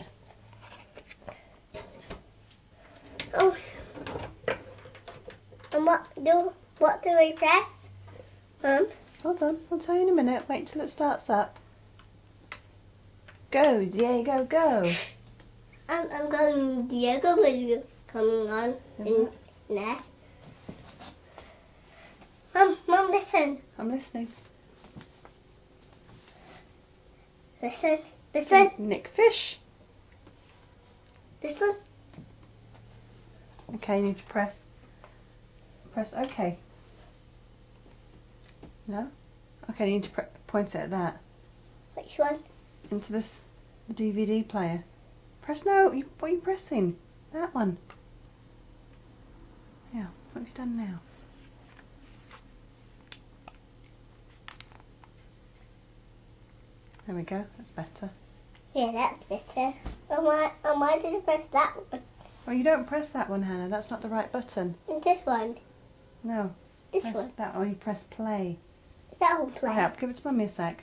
Oh. And what do, what do we press? Mum? Hold on, I'll tell you in a minute. Wait till it starts up. Go, Diego, go. I'm, I'm going, Diego is coming on in there. Mum, Mum, listen. I'm listening. Listen. Listen. Nick Fish. Listen. Okay, you need to press. Press OK. No? Okay, you need to pre point it at that. Which one? Into this the D V D player. Press no. You, what are you pressing? That one. Yeah. What have you done now? There we go. That's better. Yeah, that's better. And why, and why did I press that one? Well, you don't press that one, Hannah. That's not the right button. And this one? No. This Press one? that one. You press play. Is that one play? Help. Give it to Mummy a sec.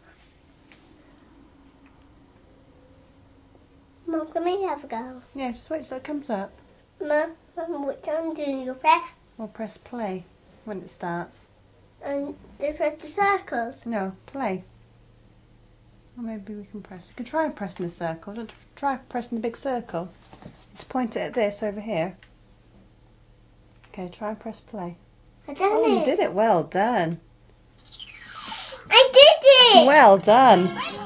Mum, can we have a go? Yeah, just wait till it comes up. Mum, Mum, which one do you press? Or press play when it starts. And they press the circle. No, play. Or maybe we can press. You can try pressing the circle. Don't try pressing the big circle. Just point it at this over here. Okay, try and press play. I done Oh, it. you did it. Well done. I did it. Well done.